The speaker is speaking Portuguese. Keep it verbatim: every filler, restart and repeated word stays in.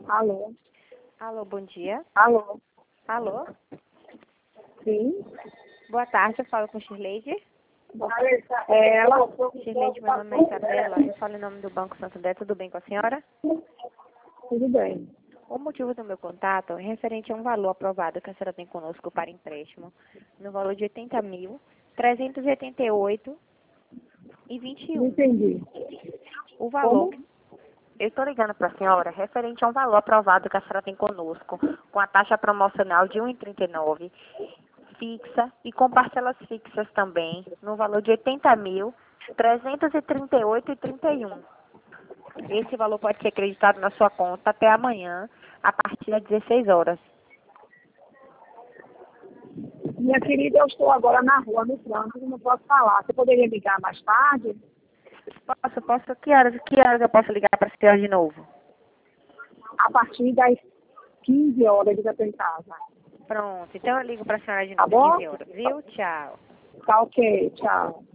Alô? Alô, bom dia. Alô? Alô? Sim? Boa tarde, eu falo com Shirley. É ela? Shirley, meu nome é Isabela, eu falo em nome do Banco Santander, tudo bem com a senhora? Tudo bem. O motivo do meu contato é referente a um valor aprovado que a senhora tem conosco para empréstimo, no valor de oitenta mil, trezentos e oitenta e oito e vinte e Não um. entendi. O valor, Como? eu estou ligando para a senhora referente a um valor aprovado que a senhora tem conosco, com a taxa promocional de um vírgula trinta e nove, fixa e com parcelas fixas também, no valor de oitenta mil, trezentos e trinta e oito e trinta e um. Esse valor pode ser acreditado na sua conta até amanhã, a partir das dezesseis horas. Minha querida, eu estou agora na rua, no trânsito, não posso falar. Você poderia ligar mais tarde? Posso, posso, que horas, que horas eu posso ligar para a senhora de novo? A partir das quinze horas eu já estou em casa. Pronto, então eu ligo para a senhora de Tá novo, bom? quinze horas, viu? Tchau. Tá ok, tchau.